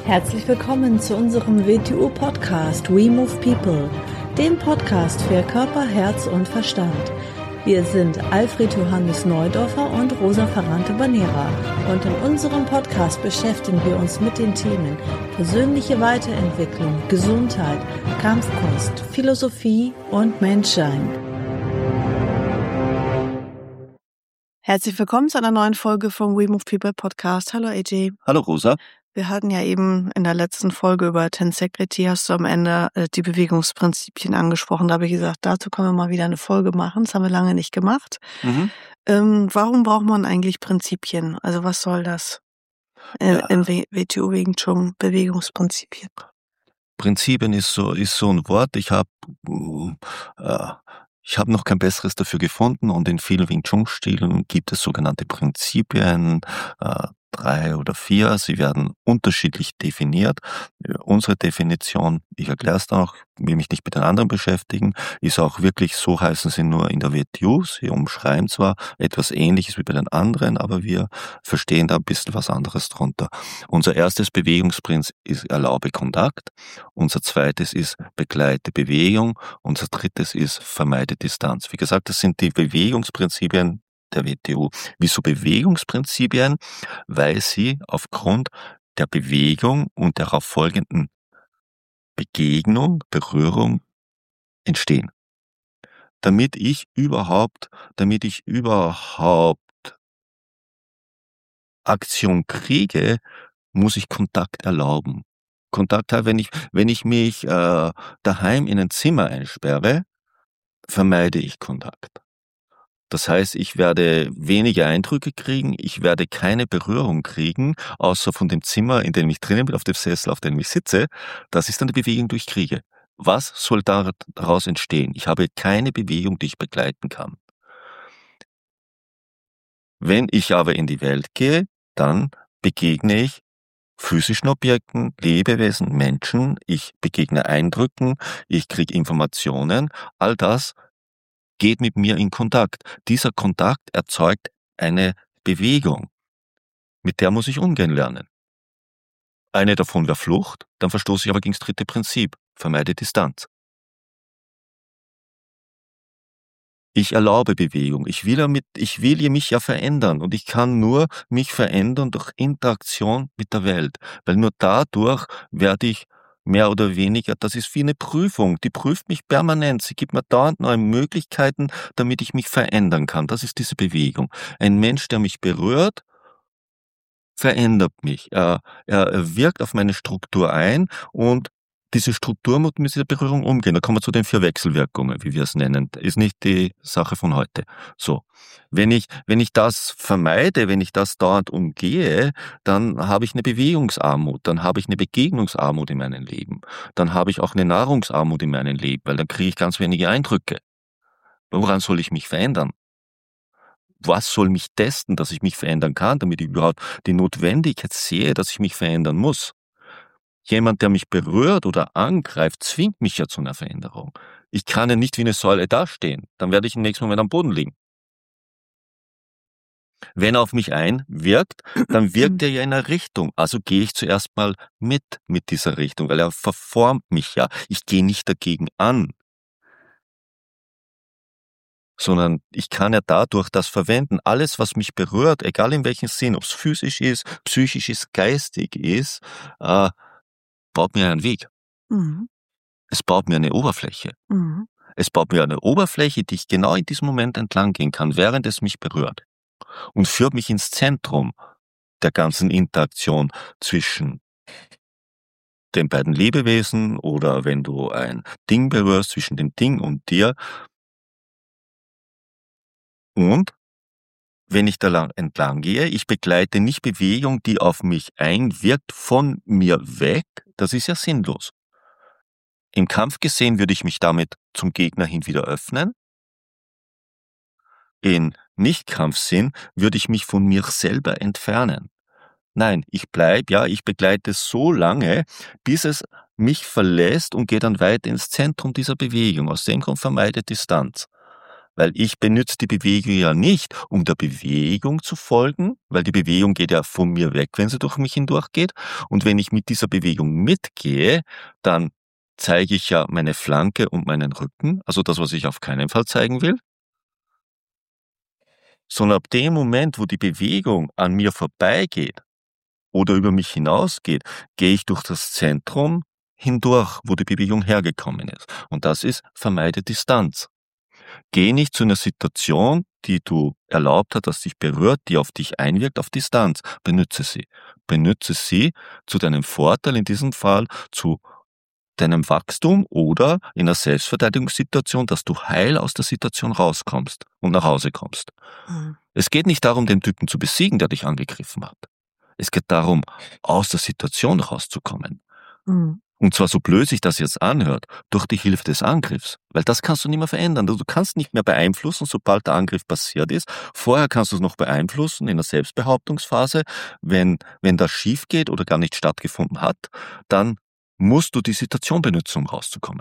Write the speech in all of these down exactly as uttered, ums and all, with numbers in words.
Herzlich willkommen zu unserem W T U-Podcast We Move People, dem Podcast für Körper, Herz und Verstand. Wir sind Alfred Johannes Neudorfer und Rosa Ferrante-Banera und in unserem Podcast beschäftigen wir uns mit den Themen persönliche Weiterentwicklung, Gesundheit, Kampfkunst, Philosophie und Menschsein. Herzlich willkommen zu einer neuen Folge vom We Move People Podcast. Hallo A J. Hallo Rosa. Wir hatten ja eben in der letzten Folge über Tensegrity, hast du am Ende äh, die Bewegungsprinzipien angesprochen. Da habe ich gesagt, dazu können wir mal wieder eine Folge machen. Das haben wir lange nicht gemacht. Mhm. Ähm, warum braucht man eigentlich Prinzipien? Also was soll das äh, ja. im W T U Wing Chun Bewegungsprinzipien? Prinzipien ist so ist so ein Wort. Ich habe äh, ich habe noch kein besseres dafür gefunden und in vielen Wing Chun Stilen gibt es sogenannte Prinzipien. Äh, drei oder vier, sie werden unterschiedlich definiert. Unsere Definition, ich erkläre es dann auch, will mich nicht mit den anderen beschäftigen, ist auch wirklich, so heißen sie nur in der W T U. Sie umschreiben zwar etwas Ähnliches wie bei den anderen, aber wir verstehen da ein bisschen was anderes drunter. Unser erstes Bewegungsprinzip ist erlaube Kontakt, unser zweites ist begleite Bewegung, unser drittes ist vermeide Distanz. Wie gesagt, das sind die Bewegungsprinzipien der W T U. Wieso Bewegungsprinzipien? Weil sie aufgrund der Bewegung und darauf folgenden Begegnung, Berührung entstehen. Damit ich überhaupt, damit ich überhaupt Aktion kriege, muss ich Kontakt erlauben. Kontakt, wenn ich, wenn ich mich äh, daheim in ein Zimmer einsperre, vermeide ich Kontakt. Das heißt, ich werde wenige Eindrücke kriegen, ich werde keine Berührung kriegen, außer von dem Zimmer, in dem ich drinnen bin, auf dem Sessel, auf dem ich sitze. Das ist dann die Bewegung, die ich kriege. Was soll daraus entstehen? Ich habe keine Bewegung, die ich begleiten kann. Wenn ich aber in die Welt gehe, dann begegne ich physischen Objekten, Lebewesen, Menschen, ich begegne Eindrücken, ich kriege Informationen, all das geht mit mir in Kontakt. Dieser Kontakt erzeugt eine Bewegung, mit der muss ich umgehen lernen. Eine davon wäre Flucht, dann verstoße ich aber gegen das dritte Prinzip, vermeide Distanz. Ich erlaube Bewegung, ich will, damit, ich will mich ja verändern und ich kann nur mich verändern durch Interaktion mit der Welt, weil nur dadurch werde ich mehr oder weniger, das ist wie eine Prüfung, die prüft mich permanent, sie gibt mir dauernd neue Möglichkeiten, damit ich mich verändern kann. Das ist diese Bewegung. Ein Mensch, der mich berührt, verändert mich. Er, er wirkt auf meine Struktur ein und diese Struktur muss mit dieser Berührung umgehen. Da kommen wir zu den vier Wechselwirkungen, wie wir es nennen. Ist nicht die Sache von heute. So. Wenn ich, wenn ich das vermeide, wenn ich das dauernd umgehe, dann habe ich eine Bewegungsarmut, dann habe ich eine Begegnungsarmut in meinem Leben. Dann habe ich auch eine Nahrungsarmut in meinem Leben, weil dann kriege ich ganz wenige Eindrücke. Woran soll ich mich verändern? Was soll mich testen, dass ich mich verändern kann, damit ich überhaupt die Notwendigkeit sehe, dass ich mich verändern muss? Jemand, der mich berührt oder angreift, zwingt mich ja zu einer Veränderung. Ich kann ja nicht wie eine Säule dastehen, dann werde ich im nächsten Moment am Boden liegen. Wenn er auf mich einwirkt, dann wirkt er ja in eine Richtung. Also gehe ich zuerst mal mit, mit dieser Richtung, weil er verformt mich ja. Ich gehe nicht dagegen an, sondern ich kann ja dadurch das verwenden. Alles, was mich berührt, egal in welchem Sinn, ob es physisch ist, psychisch ist, geistig ist, äh, baut mir einen Weg. Mhm. Es baut mir eine Oberfläche. Mhm. Es baut mir eine Oberfläche, die ich genau in diesem Moment entlang gehen kann, während es mich berührt. Und führt mich ins Zentrum der ganzen Interaktion zwischen den beiden Lebewesen oder wenn du ein Ding berührst, zwischen dem Ding und dir. Und wenn ich da lang, entlang gehe, ich begleite nicht Bewegung, die auf mich einwirkt, von mir weg. Das ist ja sinnlos. Im Kampf gesehen würde ich mich damit zum Gegner hin wieder öffnen. In Nicht-Kampfsinn würde ich mich von mir selber entfernen. Nein, ich bleib, ja, ich begleite so lange, bis es mich verlässt und gehe dann weiter ins Zentrum dieser Bewegung. Aus dem Grund vermeide Distanz. Weil ich benutze die Bewegung ja nicht, um der Bewegung zu folgen, weil die Bewegung geht ja von mir weg, wenn sie durch mich hindurchgeht. Und wenn ich mit dieser Bewegung mitgehe, dann zeige ich ja meine Flanke und meinen Rücken, also das, was ich auf keinen Fall zeigen will. Sondern ab dem Moment, wo die Bewegung an mir vorbeigeht oder über mich hinausgeht, gehe ich durch das Zentrum hindurch, wo die Bewegung hergekommen ist. Und das ist vermeide Distanz. Geh nicht zu einer Situation, die du erlaubt hast, dass dich berührt, die auf dich einwirkt, auf Distanz. Benütze sie. Benütze sie zu deinem Vorteil, in diesem Fall zu deinem Wachstum oder in einer Selbstverteidigungssituation, dass du heil aus der Situation rauskommst und nach Hause kommst. Mhm. Es geht nicht darum, den Typen zu besiegen, der dich angegriffen hat. Es geht darum, aus der Situation rauszukommen. Mhm. Und zwar so blöd sich das jetzt anhört, durch die Hilfe des Angriffs. Weil das kannst du nicht mehr verändern. Du kannst nicht mehr beeinflussen, sobald der Angriff passiert ist. Vorher kannst du es noch beeinflussen in der Selbstbehauptungsphase. Wenn, wenn das schief geht oder gar nicht stattgefunden hat, dann musst du die Situation benutzen, um rauszukommen.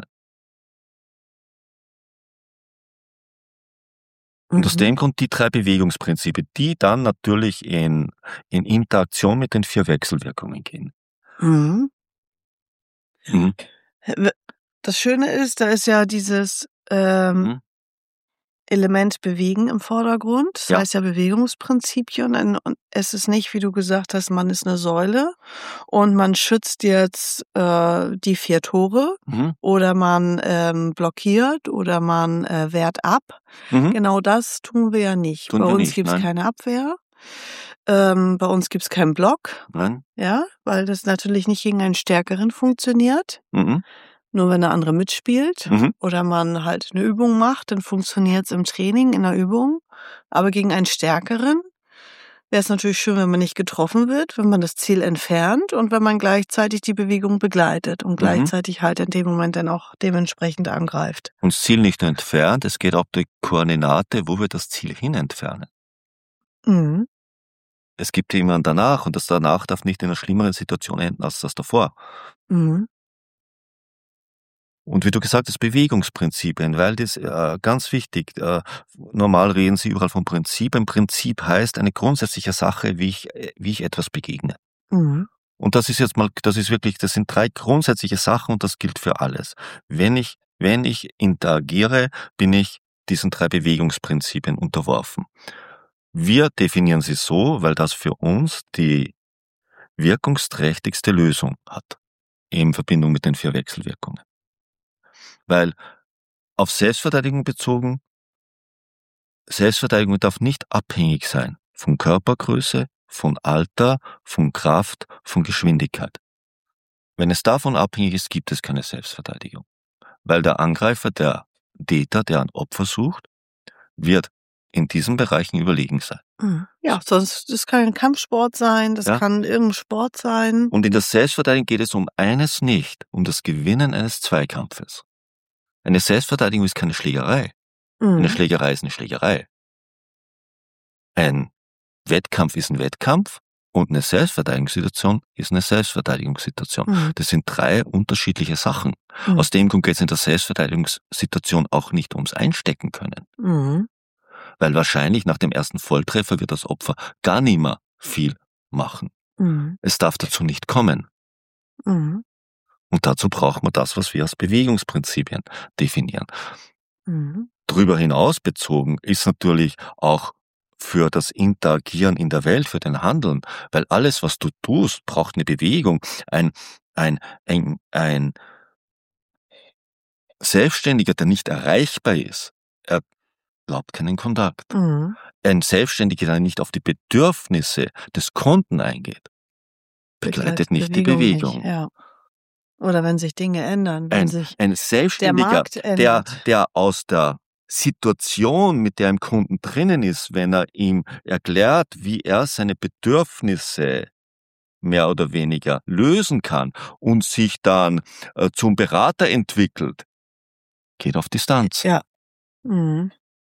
Und Mhm. aus dem Grund die drei Bewegungsprinzipien, die dann natürlich in, in Interaktion mit den vier Wechselwirkungen gehen. Mhm. Mhm. Das Schöne ist, da ist ja dieses ähm, Mhm. Element Bewegen im Vordergrund. Das Ja. heißt ja Bewegungsprinzipien. Und und es ist nicht, wie du gesagt hast, man ist eine Säule und man schützt jetzt äh, die vier Tore Mhm. oder man ähm, blockiert oder man äh, wehrt ab. Mhm. Genau das tun wir ja nicht. Tun Bei wir uns nicht, gibt es nein. keine Abwehr. Ähm, bei uns gibt es keinen Block, Nein. ja, weil das natürlich nicht gegen einen Stärkeren funktioniert. Mhm. Nur wenn der andere mitspielt Mhm. oder man halt eine Übung macht, dann funktioniert es im Training, in der Übung. Aber gegen einen Stärkeren wäre es natürlich schön, wenn man nicht getroffen wird, wenn man das Ziel entfernt und wenn man gleichzeitig die Bewegung begleitet und Mhm. gleichzeitig halt in dem Moment dann auch dementsprechend angreift. Und das Ziel nicht nur entfernt, es geht auch die Koordinate, wo wir das Ziel hin entfernen. Mhm. Es gibt jemanden danach und das danach darf nicht in einer schlimmeren Situation enden als das davor. Mhm. Und wie du gesagt hast, Bewegungsprinzipien, weil das äh, ganz wichtig, äh, normal reden sie überall von Prinzip. Ein Prinzip heißt eine grundsätzliche Sache, wie ich, äh, wie ich etwas begegne. Mhm. Und das ist jetzt mal, das ist wirklich, das sind drei grundsätzliche Sachen und das gilt für alles. Wenn ich, wenn ich interagiere, bin ich diesen drei Bewegungsprinzipien unterworfen. Wir definieren sie so, weil das für uns die wirkungsträchtigste Lösung hat, in Verbindung mit den vier Wechselwirkungen. Weil auf Selbstverteidigung bezogen, Selbstverteidigung darf nicht abhängig sein von Körpergröße, von Alter, von Kraft, von Geschwindigkeit. Wenn es davon abhängig ist, gibt es keine Selbstverteidigung. Weil der Angreifer, der Täter, der ein Opfer sucht, wird in diesen Bereichen überlegen sein. Mhm. Ja, sonst, das kann ein Kampfsport sein, das Ja. kann irgendein Sport sein. Und in der Selbstverteidigung geht es um eines nicht, um das Gewinnen eines Zweikampfes. Eine Selbstverteidigung ist keine Schlägerei. Eine Mhm. Schlägerei ist eine Schlägerei. Ein Wettkampf ist ein Wettkampf und eine Selbstverteidigungssituation ist eine Selbstverteidigungssituation. Mhm. Das sind drei unterschiedliche Sachen. Mhm. Aus dem Grund geht es in der Selbstverteidigungssituation auch nicht ums Einstecken können. Mhm. Weil wahrscheinlich nach dem ersten Volltreffer wird das Opfer gar nicht mehr viel machen. Mhm. Es darf dazu nicht kommen. Mhm. Und dazu braucht man das, was wir als Bewegungsprinzipien definieren. Mhm. Darüber hinaus bezogen ist natürlich auch für das Interagieren in der Welt, für den Handeln, weil alles, was du tust, braucht eine Bewegung. Ein, ein, ein, ein Selbstständiger, der nicht erreichbar ist, er glaubt keinen Kontakt. Mhm. Ein Selbstständiger, der nicht auf die Bedürfnisse des Kunden eingeht, begleitet nicht die Bewegung. Nicht, ja. Oder wenn sich Dinge ändern, wenn Ein, sich ein der Selbstständiger, Markt der, ändert. der aus der Situation, mit der im Kunden drinnen ist, wenn er ihm erklärt, wie er seine Bedürfnisse mehr oder weniger lösen kann und sich dann äh, zum Berater entwickelt, geht auf Distanz. Ja. Mhm.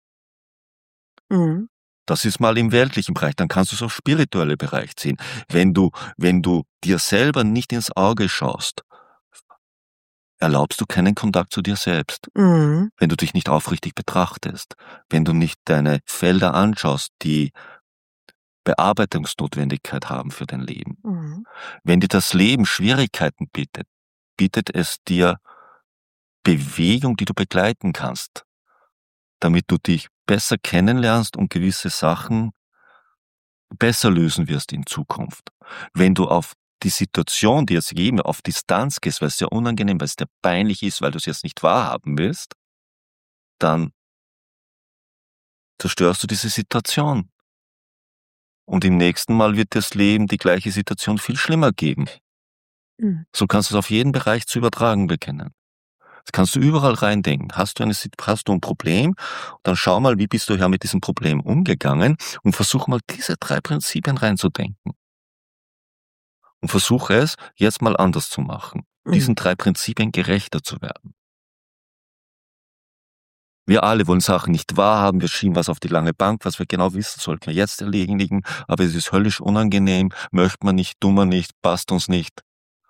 Mhm. Das ist mal im weltlichen Bereich, dann kannst du es auf spirituelle Bereich ziehen. Wenn du, wenn du dir selber nicht ins Auge schaust, erlaubst du keinen Kontakt zu dir selbst. Mhm. Wenn du dich nicht aufrichtig betrachtest, wenn du nicht deine Felder anschaust, die Bearbeitungsnotwendigkeit haben für dein Leben. Mhm. Wenn dir das Leben Schwierigkeiten bietet, bietet es dir Bewegung, die du begleiten kannst, damit du dich besser kennenlernst und gewisse Sachen besser lösen wirst in Zukunft. Wenn du auf die Situation, die jetzt gegeben, auf Distanz gehst, weil es dir unangenehm, weil es dir peinlich ist, weil du es jetzt nicht wahrhaben willst, dann zerstörst du diese Situation. Und im nächsten Mal wird das Leben die gleiche Situation viel schlimmer geben. Mhm. So kannst du es auf jeden Bereich zu übertragen beginnen. Das kannst du überall reindenken. Hast du, eine, hast du ein Problem, dann schau mal, wie bist du ja mit diesem Problem umgegangen und versuch mal diese drei Prinzipien reinzudenken. Und versuche es jetzt mal anders zu machen, Mhm. diesen drei Prinzipien gerechter zu werden. Wir alle wollen Sachen nicht wahrhaben, wir schieben was auf die lange Bank, was wir genau wissen, sollten wir jetzt erledigen, aber es ist höllisch unangenehm, möchte man nicht, tun wir nicht, passt uns nicht.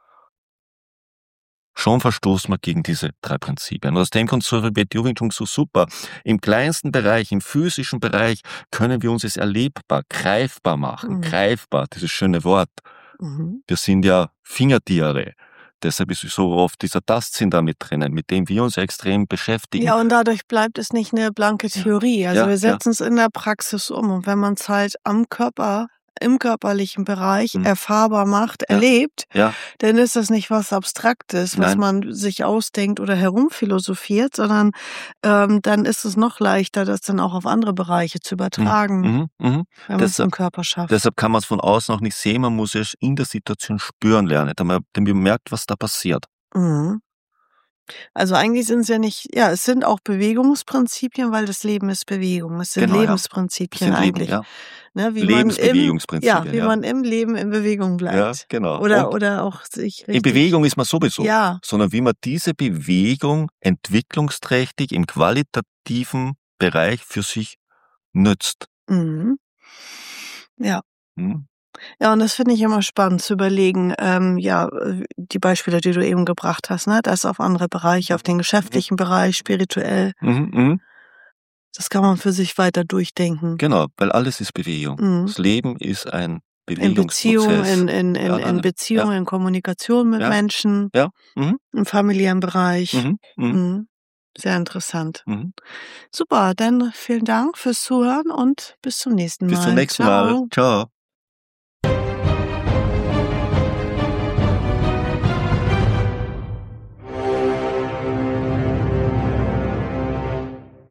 Schon verstoßen wir gegen diese drei Prinzipien. Und aus dem Grund ist Wing Chun so super. Im kleinsten Bereich, im physischen Bereich, können wir uns es erlebbar, greifbar machen. Mhm. Greifbar, dieses schöne Wort. Mhm. Wir sind ja Fingertiere. Deshalb ist so oft dieser Tastsinn da mit drinnen, mit dem wir uns extrem beschäftigen. Ja, und dadurch bleibt es nicht eine blanke Theorie. Also Ja, wir ja. setzen es in der Praxis um. Und wenn man es halt am Körper, im körperlichen Bereich Hm. erfahrbar macht, Ja. erlebt, Ja, dann ist das nicht was Abstraktes, was Nein. man sich ausdenkt oder herumphilosophiert, sondern ähm, dann ist es noch leichter, das dann auch auf andere Bereiche zu übertragen, mhm, mhm. wenn man es im Deshalb, Körper schafft. deshalb kann man es von außen auch nicht sehen, man muss es in der Situation spüren lernen, damit man merkt, was da passiert. Mhm. Also eigentlich sind es ja nicht, ja, es sind auch Bewegungsprinzipien, weil das Leben ist Bewegung. Es sind Genau, ja. Das Lebensprinzipien sind Leben, eigentlich. ja. Ne, wie man im, Lebensbewegungsprinzipien, ja, wie ja. man im Leben in Bewegung Ja, bleibt. genau. Oder, Und oder auch sich richtig. in Bewegung ist man sowieso, Ja. sondern wie man diese Bewegung entwicklungsträchtig im qualitativen Bereich für sich nützt. Mhm. Ja. Hm? Ja, und das finde ich immer spannend zu überlegen, ähm, ja, äh, die Beispiele, die du eben gebracht hast, ne, das auf andere Bereiche, auf den geschäftlichen Bereich, spirituell, Mhm, mhm. das kann man für sich weiter durchdenken. Genau, weil alles ist Bewegung. Mhm. Das Leben ist ein In Beziehung, Bewegungsprozess. in, in, in, Ja, in Beziehung, ja, in Kommunikation mit Ja. Menschen, ja. Mhm, im familiären Bereich. mhm, mhm, Mhm. Sehr interessant. mhm. Super, dann vielen Dank fürs Zuhören und bis zum nächsten Mal. Bis zum nächsten Ciao. Mal. Ciao.